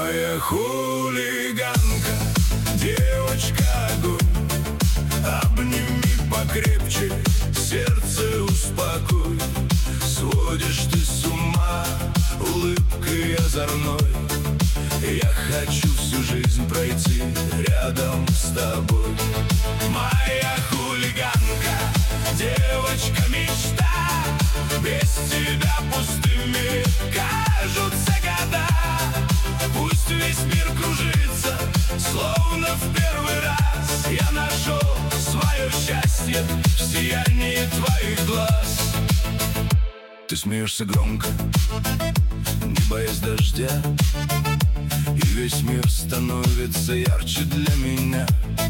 Моя хулиганка, девочка огонь, обними покрепче, сердце успокой. Сводишь ты с ума улыбкой озорной. Я хочу всю жизнь пройти рядом с тобой. Моя хулиганка, девочка мечта, без тебя пустыми кажутся года. Пусть весь мир кружится, словно в первый раз. Я нашел свое счастье в сиянии твоих глаз. Ты смеешься громко, не боясь дождя, и весь мир становится ярче для меня.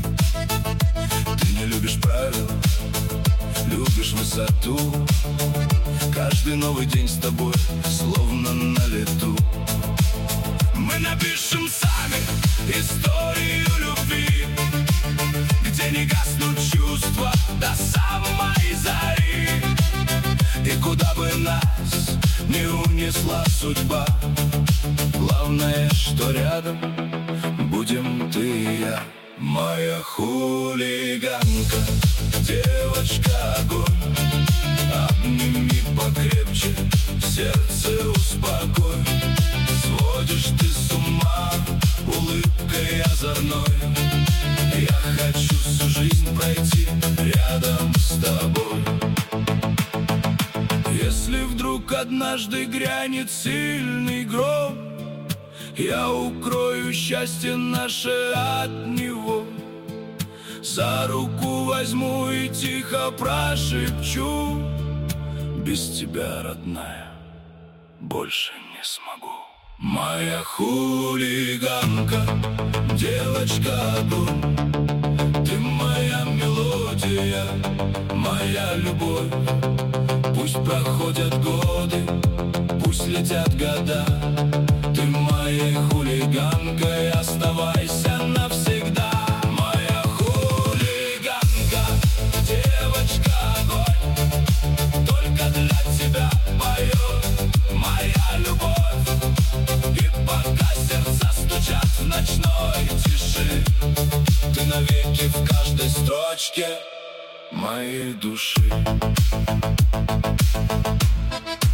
Ты не любишь правил, любишь высоту. Каждый новый день с тобой словно на лету. Мы напишем сами историю любви, где не гаснут чувства до самой зари. И куда бы нас не унесла судьба, главное, что рядом будем ты и я. Моя хулиганка, девочка огонь, обними покрепче, сердце успокой. Сводишь ты с ума улыбкой озорной. Я хочу всю жизнь пройти рядом с тобой. Если вдруг однажды грянет сильный гром, я укрою счастье наше от него. За руку возьму и тихо прошепчу: без тебя, родная, больше не смогу. Моя хулиганка, девочка огонь, ты моя мелодия, моя любовь. Пусть проходят годы, пусть летят года, ты моей хулиганкой оставайся навсегда. Моя хулиганка, девочка огонь, только для тебя поет моя любовь. И пока сердца стучат в ночной тиши, ты навеки в каждой строчке моей души.